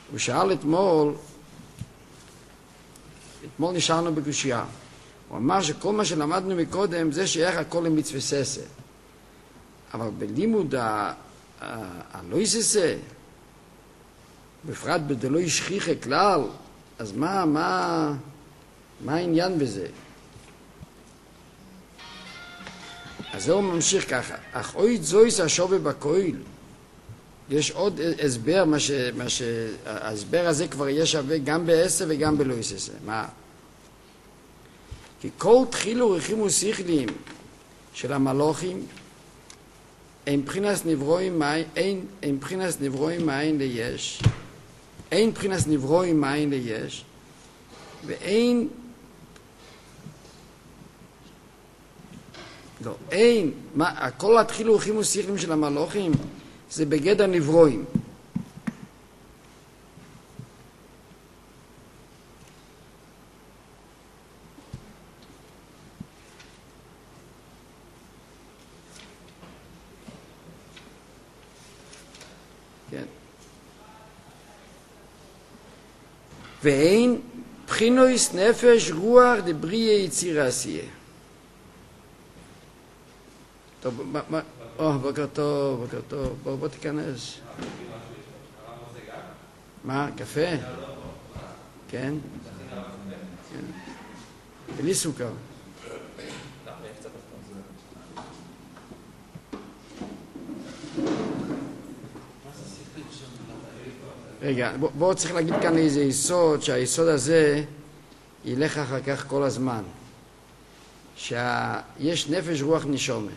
הוא שאל אתמול נשארנו בקושייה. הוא אמר שכל מה שלמדנו מקודם זה שייך הכל למצווה ססה. אבל בלימוד הלא יססה, בפרט בדלא ישכיחה כלל, אז מה העניין בזה? אז זהו ממשיך ככה. אך אוי זויס השווה בכויל. יש עוד הסבר, ההסבר הזה כבר יהיה שווה גם בעשר וגם בלא יססה. מה? כי כל תחילו רחימו שכליים של המלוכים אין בחינס נברואים מאין ליש, אין בחינס נברואים מאין ליש, ואין, לא, אין, כל התחילו רחימו שכליים של המלוכים זה בגדר נברואים. ואין בחינוס נפש רוח דבריא יציר עשייה. טוב, בוקר טוב, בוקר טוב, בוא תיכנס. מה, קפה? כן? בלי סוכר. רגע, בואו צריך להגיד כאן איזה יסוד, שהיסוד הזה ילך אחר כך כל הזמן. שיש נפש רוח נשומה.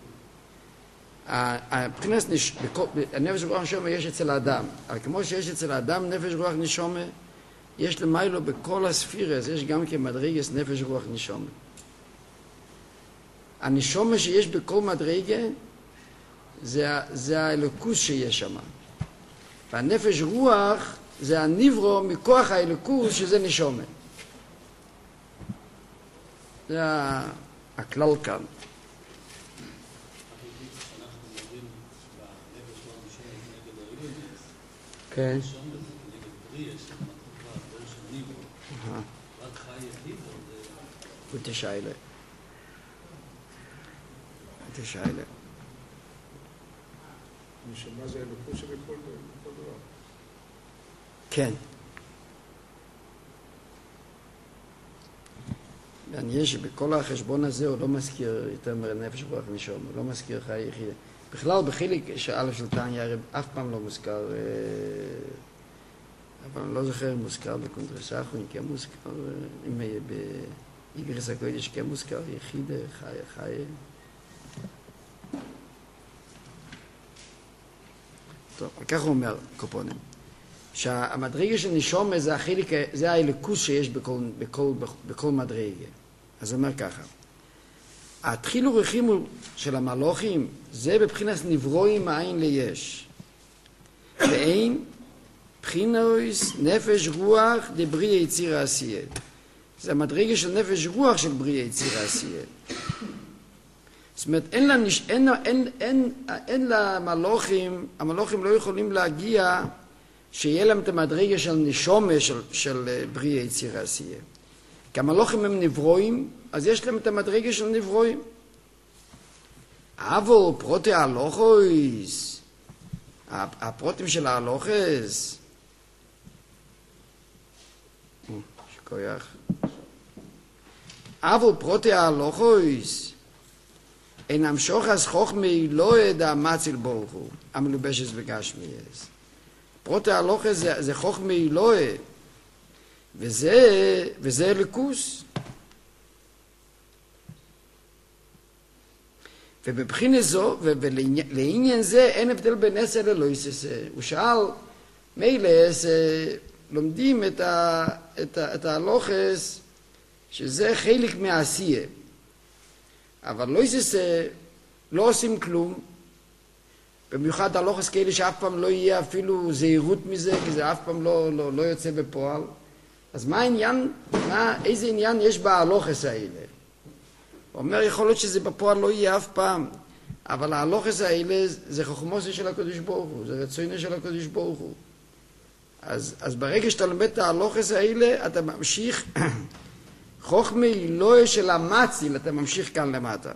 הנפש רוח נשומה יש אצל האדם. אבל כמו שיש אצל האדם נפש רוח נשומה, יש למיילו בכל הספירס, יש גם כמדרגס נפש רוח נשומה. הנשומה שיש בכל מדרגה, זה האלוקוס שיש שם. והנפש רוח זה הנברו מכוח האלוקוס שזה נשומה. זה הכלל כאן. כן. ותשאלה. נשמה זה אלוקות שבכל דבר. כן. מעניין שבכל החשבון הזה הוא לא מזכיר יותר מנפש רוח נשום, הוא לא מזכיר חיי יחידה. בכלל בחלק שא' של תניא אף פעם לא מוזכר, אבל אני לא זוכר אם מוזכר בקונטרסחו, אם כן מוזכר, אם באיגרס הקודש כן מוזכר יחידה, חיי. טוב, כך הוא אומר קופונים, שהמדרגה של נשומה זה החלק, זה האלוקוס שיש בכל מדרגה. אז הוא אומר ככה, התחילו רחימו של המלוכים זה בבחינת נברואים מאין ליש, ואין בחינוס נפש רוח דבריא יציר העשייה. זה המדרגה של נפש רוח של בריא יציר העשייה. זאת אומרת, אין למלוכים, המלוכים לא יכולים להגיע שיהיה להם את המדרגה של נשומה של בריא יציר העשייה. כי המלוכים הם נברואים, אז יש להם את המדרגה של נברואים. אבל פרוטי הלוכויס, הפרוטים של ההלוכס, שכוייך. אבל פרוטי הלוכויס, אין המשוך אז חוכמי לא ידע מציל ברוך הוא, המלובשת בגשמייס. פרוטי הלוכס זה חוכמי לא ידע, וזה אלוקוס. ובבחינה זו, ולעניין זה אין הבדל בין עשה ללא יססה. הוא שאל, מילא לומדים את ההלוכס, שזה חלק מהעשייה. אבל לא יססה, לא עושים כלום. במיוחד הלוכס כאלה שאף פעם לא יהיה אפילו זהירות מזה, כי זה אף פעם לא יוצא בפועל. אז מה העניין, איזה עניין יש בהלוכס האלה? הוא אומר, יכול להיות שזה בפועל לא יהיה אף פעם, אבל ההלוכס האלה זה חוכמוסי של הקדוש ברוך הוא, זה רצוינו של הקדוש ברוך הוא. אז ברגע שאתה לומד את ההלוכס האלה, אתה ממשיך, חוכמה היא לא של המציל, אתה ממשיך כאן למטה.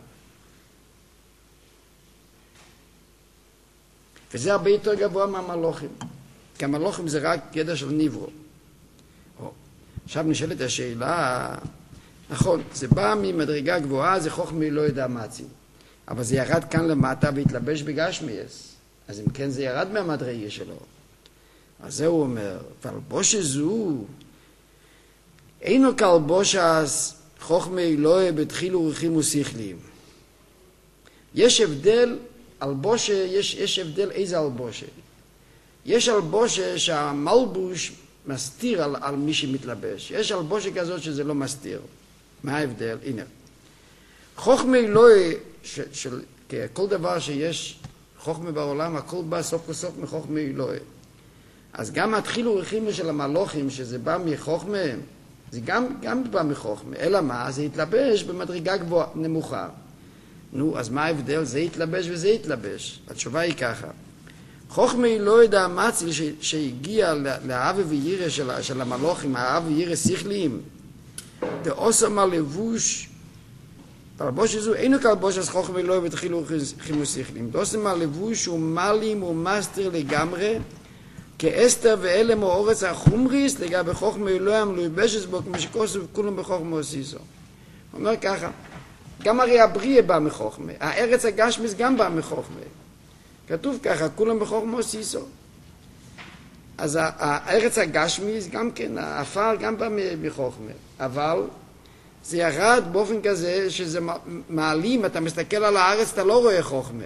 וזה הרבה יותר גבוה מהמלוכים. כי המלוכים זה רק ידע של ניברו. עכשיו נשאלת השאלה, נכון, זה בא ממדרגה גבוהה, זה חוכמה לא יודע מציל. אבל זה ירד כאן למטה והתלבש בגשמיאס. אז אם כן זה ירד מהמדרגה שלו. אז זה הוא אומר, והלבושה זו, אינו כלבושס חוכמה אלוהי בתחילו ורחימו שכליים. יש הבדל, אלבושה, יש הבדל איזה אלבושה. יש אלבושה שהמלבוש מסתיר על מי שמתלבש. יש אלבושה כזאת שזה לא מסתיר. מה ההבדל? הנה. חוכמה אלוהי, כל דבר שיש חוכמה בעולם, הכל בא סוף לסוף מחוכמה אלוהי. אז גם התחילו ורחימו של המלוכים, שזה בא מחוכמה, זה גם בא מחוכמה. אלא מה? זה התלבש במדרגה גבוהה, נמוכה. נו, אז מה ההבדל? זה התלבש וזה התלבש. התשובה היא ככה. חוכמה היא לא ידע המציל שהגיע לאהבה וירא של המלוכים, האהבה וירא שכליים. דאוסם הלבוש, הלבוש הזו אינו כלבוש אז חוכמה לא בתחילו ורחימו שכליים. דאוסם הלבוש הוא מלים ומסתיר לגמרי, כאסתר ואלם או אורץ החומריס לגבי חוכמה אלוהים לא יבשס בו כמו שכוסו וכולם בחוכמה עושיסו. הוא אומר ככה, גם הרי הבריאה בא מחוכמה, הארץ הגשמיס גם בא מחוכמה. כתוב ככה, כולם בחוכמה עושיסו. אז הארץ הגשמיס גם כן, האפר גם בא מחוכמה. אבל זה ירד באופן כזה שזה מעלים, אתה מסתכל על הארץ, אתה לא רואה חוכמה.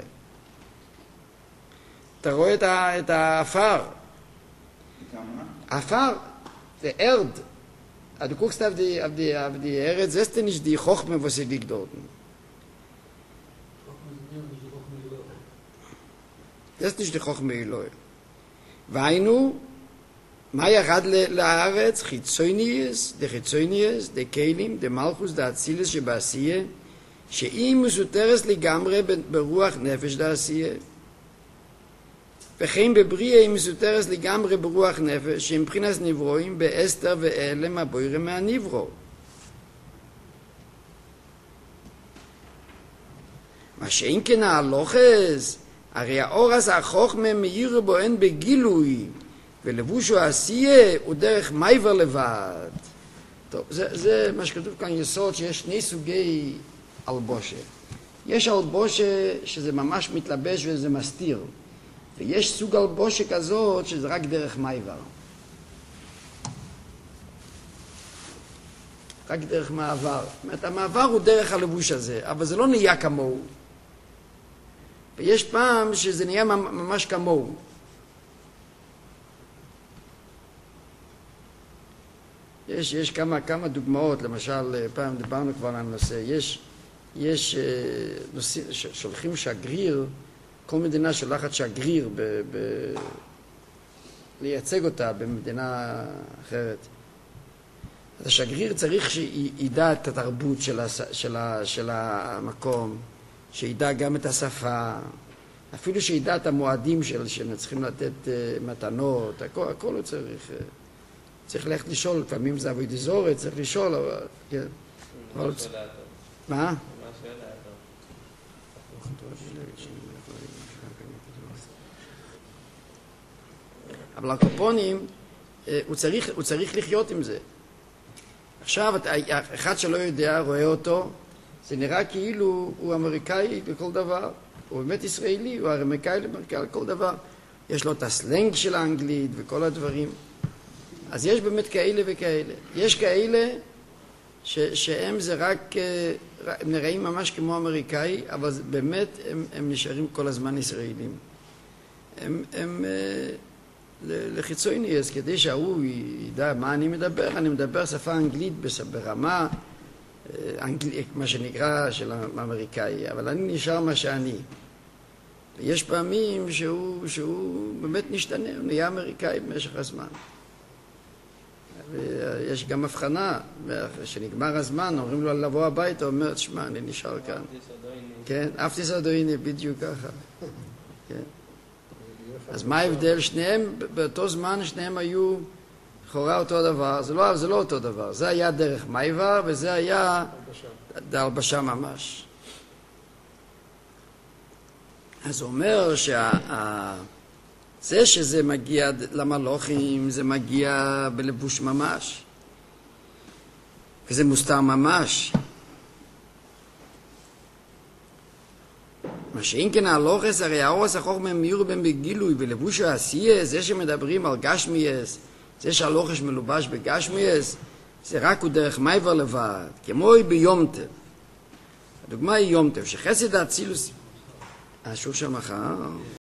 אתה רואה את האפר. Afar, the Erd, du guckst auf die Erde, siehst du nicht die Chochme, was sie liegt dort. Das ist nicht die Chochme Eloi. Weinu, מה ירד לארץ? חיצוניאס, דה קיילים, דה מלכוס, דה אצילס שבעשייה, שהיא מסותרס לגמרי ברוח נפש דה עשייה. וכן בבריאה היא מסותרס לגמרי ברוח נפש, שמבחינת נברואים באסתר ואלם הבוירם מהנברו. מה שאין כן ההלוכס, הרי האורס החוכמה מאיר בו אין בגילוי, ולבושו עשייה הוא דרך מייבר לבד. טוב, זה מה שכתוב כאן יסוד, שיש שני סוגי אלבושה. יש אלבושה שזה ממש מתלבש וזה מסתיר. ויש סוג אלבושה כזאת שזה רק דרך מייבר. רק דרך מעבר. זאת אומרת, המעבר הוא דרך הלבוש הזה, אבל זה לא נהיה כמוהו. ויש פעם שזה נהיה ממש כמוהו. יש כמה דוגמאות, למשל, פעם דיברנו כבר על הנושא, יש נושאים, שולחים שגריר, כל מדינה שולחת שגריר לייצג אותה במדינה אחרת. אז השגריר צריך שידע את התרבות של המקום, שידע גם את השפה, אפילו שידע את המועדים שהם צריכים לתת מתנות, הכל הוא צריך ללכת לשאול, לפעמים זה עבודי זורת, צריך לשאול, אבל... כן. מה? אבל הקופונים, הוא צריך לחיות עם זה. עכשיו, אחד שלא יודע, רואה אותו, זה נראה כאילו הוא אמריקאי בכל דבר, הוא באמת ישראלי, הוא אמריקאי לכל דבר. יש לו את הסלנג של האנגלית וכל הדברים. אז יש באמת כאלה וכאלה. יש כאלה שהם זה רק, הם נראים ממש כמו אמריקאי, אבל באמת הם נשארים כל הזמן ישראלים. הם לחיצוני, אז כדי שהוא ידע מה אני מדבר שפה אנגלית ברמה, מה שנקרא של האמריקאי, אבל אני נשאר מה שאני. ויש פעמים שהוא באמת נשתנה, הוא נהיה אמריקאי במשך הזמן. ויש גם הבחנה, כשנגמר הזמן, אומרים לו לבוא הביתה, הוא אומר, תשמע, אני נשאר כאן. כן, אף תסעדו, הנה, בדיוק ככה. כן. אז מה ההבדל? שניהם, באותו זמן שניהם היו לכאורה אותו דבר. זה לא אותו דבר. זה היה דרך מייבר וזה היה הלבשה ממש. אז הוא אומר זה שזה מגיע למלוכים, זה מגיע בלבוש ממש. וזה מוסתר ממש. מה שאין כן הלוחס, הרי האורס החוכמה מאיר בהם בגילוי, בלבוש העשייה, זה שמדברים על גשמייס, זה שהלוחש מלובש בגשמייס, זה רק הוא דרך מייבר לבד, כמו ביום טב. הדוגמה היא יום טב, שחסד האצילוס... שוב של מחר...